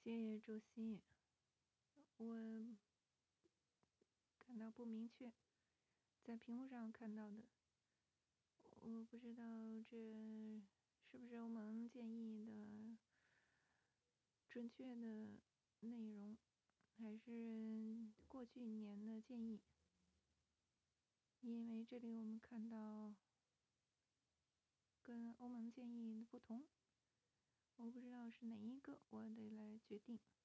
谢谢主席，我感到不明确，在屏幕上看到的，我不知道这是不是欧盟建议的准确的内容，还是过去一年的建议。因为这里我们看到跟欧盟建议的不同，我不知道是哪一个，我得来决定。